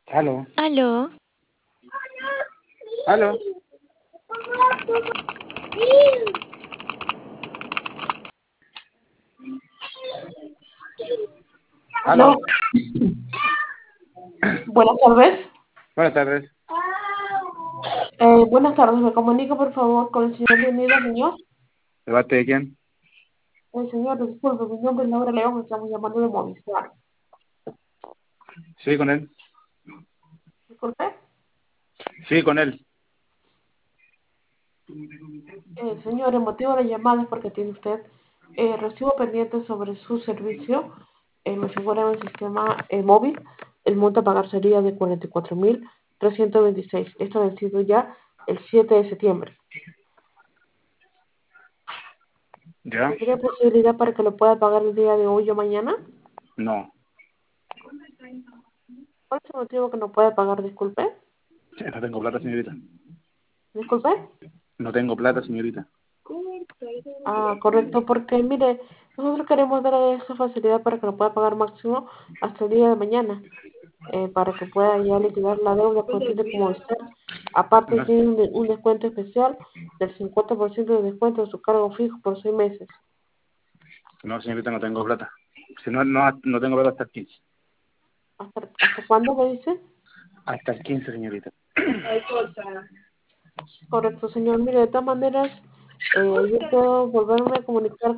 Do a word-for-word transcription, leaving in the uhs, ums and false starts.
Aló, Aló, aló, aló. Aló, buenas tardes. Buenas tardes. Eh, buenas tardes, me comunico por favor con el señor Leonidas Muñoz. ¿De parte de quién? El señor, disculpe, mi nombre es Laura León, estamos llamando de Movistar. Sí, con él. Disculpe, Sí, con él. eh, señor, el motivo de la llamada es porque tiene usted eh, recibo pendiente sobre su servicio. Eh, me figura en el sistema eh, móvil. El monto a pagar sería de cuarenta y cuatro mil trescientos veintiséis. Esto ha vencido ya el siete de septiembre. ¿Ya? ¿Tendría posibilidad para que lo pueda pagar el día de hoy o mañana? No. ¿Cuál es el motivo que no puede pagar? Disculpe. No tengo plata, señorita. Disculpe. No tengo plata, señorita. Ah, correcto, porque mire, nosotros queremos darle esa facilidad para que lo pueda pagar máximo hasta el día de mañana, eh, para que pueda ya liquidar la deuda que tiene como usted. Aparte, No, tiene un, de- un descuento especial del cincuenta por ciento de descuento de su cargo fijo por seis meses. no, señorita, no tengo plata. Si no, no, no tengo plata hasta el quince. ¿Hasta, hasta cuándo me dice? Hasta el quince, señorita. Correcto, señor. Mire, de todas maneras, eh, yo puedo volverme a comunicar